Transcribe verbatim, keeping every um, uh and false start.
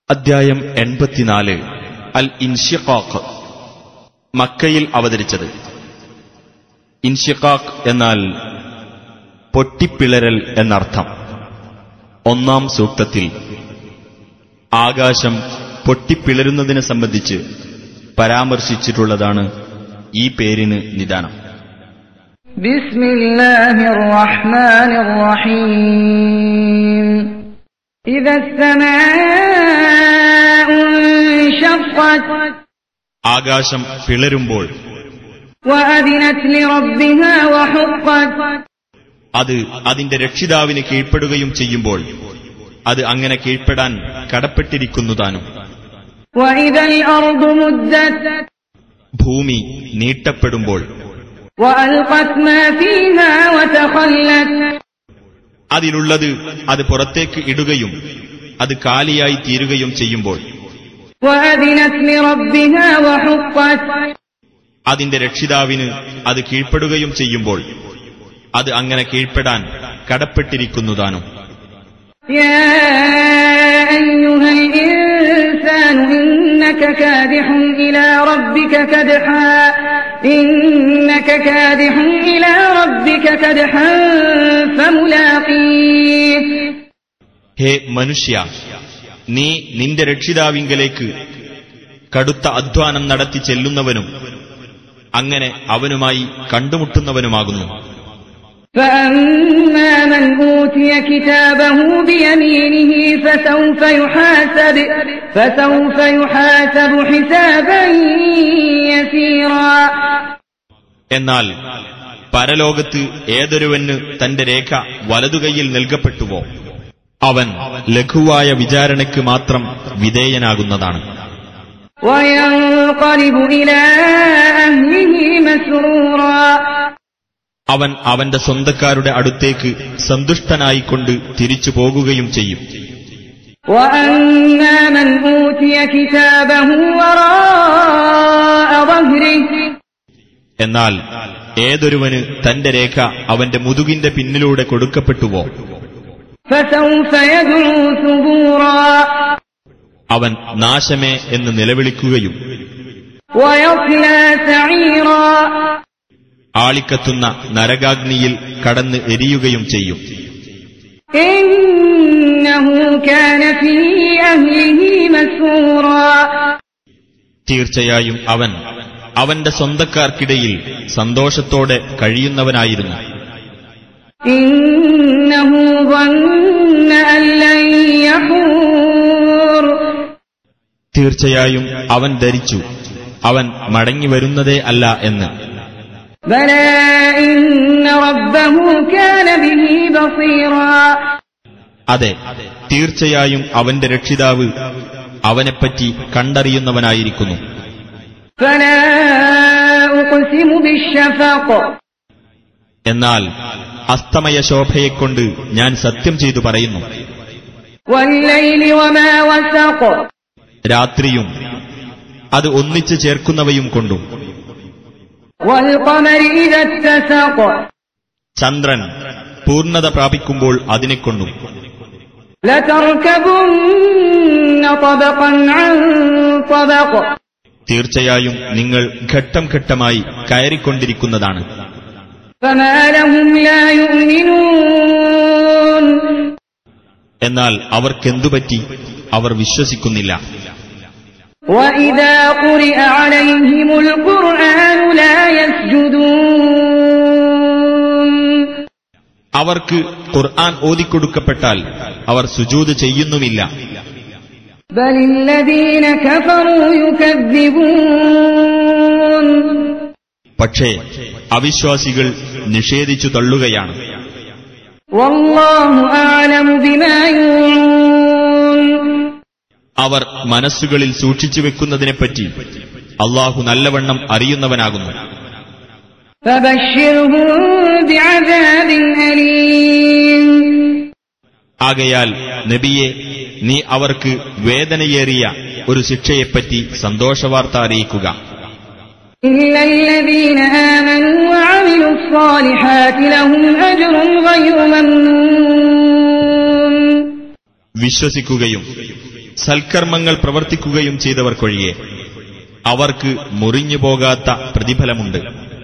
അദ്ധ്യായം എൺപത്തിനാല്. അൽ ഇൻഷിഖാഖ്. മക്കയിൽ അവതരിച്ചത്. ഇൻഷിഖാഖ് എന്നാൽ പൊട്ടിപ്പിളരൽ എന്നർത്ഥം. ഒന്നാം സൂക്തത്തിൽ ആകാശം പൊട്ടിപ്പിളരുന്നതിനെ സംബന്ധിച്ച് പരാമർശിച്ചിട്ടുള്ളതാണ് ഈ പേരിന് നിദാനം. ബിസ്മില്ലാഹിർ റഹ്മാനിർ റഹീം. ഇദാ അസ്സമാഉ ഇൻശഖ്ഖത്. ആകാശം പിളരുമ്പോൾ. വഅദിനത് ലിറബ്ബിഹാ വഹുഖ്ഖത്. അത് അതിന്റെ രക്ഷിതാവിന് കീഴ്പ്പെടുകയും ചെയ്യുമ്പോൾ അത് അങ്ങനെ കീഴ്പ്പെടാൻ കടപ്പെട്ടിരിക്കുന്നതാനും. വഇദൽ അർദു മുദ്ദത്. ഭൂമി നീട്ടപ്പെടുമ്പോൾ. വഅൽഖത് മാ ഫീഹാ വതഖല്ലത്. അതിലുള്ളത് അത് പുറത്തേക്ക് ഇടുകയും അത് കാലിയായി തീരുകയും ചെയ്യുമ്പോൾ. വഅദിനത് ലിറബ്ബിഹാ വഹുഖ്ഖത്. അതിന്റെ രക്ഷിതാവിന് അത് കീഴ്പ്പെടുകയും ചെയ്യുമ്പോൾ അത് അങ്ങനെ കീഴ്പ്പെടാൻ കടപ്പെട്ടിരിക്കുന്നതാനും. യാ അയ്യുഹൽ ഇൻസാനു ഇന്നക കാദിഹുൻ ഇലാ റബ്ബിക കദ്ഹാ ഇന്നക കാദിഹുൻ ഇലാ റബ്ബിക കദ്ഹാൻ ഫമുലാഖീഹ്. ഹേ മനുഷ്യ, നീ നിന്റെ രക്ഷിതാവിങ്കലേക്ക് കടുത്ത അധ്വാനം നടത്തി ചെല്ലുന്നവനും അങ്ങനെ അവനുമായി കണ്ടുമുട്ടുന്നവനുമാകുന്നു. فأما من أوتي كتابه بيمينه فسوف يحاسب فسوف يحاسب حسابا يسيرا. എന്നാൽ പരലോകത്ത് ഏതൊരുവന് തന്റെ രേഖ വലതുകൈയിൽ നൽകപ്പെട്ടുവോ അവൻ ലഘുവായ വിചാരണയ്ക്ക് മാത്രം വിധേയനാകുന്നതാണ്. وينقلب إلى أهله مسرورا. അവൻ അവന്റെ സ്വന്തക്കാരുടെ അടുത്തേക്ക് സന്തുഷ്ടനായിക്കൊണ്ട് തിരിച്ചു പോകുകയും ചെയ്യും. وأما من أوتي كتابه وراء ظهره. എന്നാൽ ഏതൊരുവന് തന്റെ രേഖ അവന്റെ മുതുകിന്റെ പിന്നിലൂടെ കൊടുക്കപ്പെട്ടുവോ فسوف يدعو ثبورا. അവൻ നാശമേ എന്ന് നിലവിളിക്കുകയും ويصلى سعيرا. ആളിക്കത്തുന്ന നരകാഗ്നിയിൽ കടന്ന് എരിയുകയും ചെയ്യും. إنه كان في أهله مسرورا. തീർച്ചയായും അവൻ അവന്റെ സ്വന്തക്കാർക്കിടയിൽ സന്തോഷത്തോടെ കഴിയുന്നവനായിരുന്നു. إنه ظن أن لن يحور. തീർച്ചയായും അവൻ ധരിച്ചു അവൻ മടങ്ങിവരുന്നതേ അല്ല എന്ന്. بلى إن ربه كان به بصيرا. അതെ, തീർച്ചയായും അവന്റെ രക്ഷിതാവ് അവനെപ്പറ്റി കണ്ടറിയുന്നവനായിരിക്കുന്നു. فلا أقسم بالشفق. എന്നാൽ അസ്തമയ ശോഭയെക്കൊണ്ട് ഞാൻ സത്യം ചെയ്തു പറയുന്നു. والليل وما وسق. രാത്രിയും അത് ഒന്നിച്ചു ചേർക്കുന്നവയും കൊണ്ടും. والقمر إذا اتسق. ചന്ദ്രൻ പൂർണ്ണത പ്രാപിക്കുമ്പോൾ അതിനെക്കൊണ്ടും. لتركبن طبقا عن طبق. തീർച്ചയായും നിങ്ങൾ ഘട്ടം ഘട്ടമായി കയറിക്കൊണ്ടിരിക്കുന്നതാണ്. فما لهم لا يؤمنون. എന്നാൽ അവർക്കെന്തുപറ്റി? അവർ വിശ്വസിക്കുന്നില്ല. وإذا قرئ عليهم القرآن لا يسجدون. അവർക്ക് ഖുർആൻ ഓതിക്കൊടുക്കപ്പെട്ടാൽ അവർ സുജൂദ് ചെയ്യുന്നുമില്ല. بل الذين كفروا يكذبون. പക്ഷേ അവിശ്വാസികൾ നിഷേധിച്ചു തള്ളുകയാണ്. والله أعلم بما يوعون. അവർ മനസ്സുകളിൽ സൂക്ഷിച്ചു വെക്കുന്നതിനെപ്പറ്റി അള്ളാഹു നല്ലവണ്ണം അറിയുന്നവനാകുന്നു. فبشرهم بعذاب أليم. ആകയാൽ നബിയെ, നീ അവർക്ക് വേദനയേറിയ ഒരു ശിക്ഷയെപ്പറ്റി സന്തോഷവാർത്ത അറിയിക്കുക. إلا الذين آمنوا وعملوا الصالحات لهم أجر غير ممنون. വിശ്വസിക്കുകയും സൽക്കർമ്മങ്ങൾ പ്രവർത്തിക്കുകയും ചെയ്തവർക്കൊഴികെ അവർക്ക് മുറിഞ്ഞുപോകാത്ത പ്രതിഫലമുണ്ട്.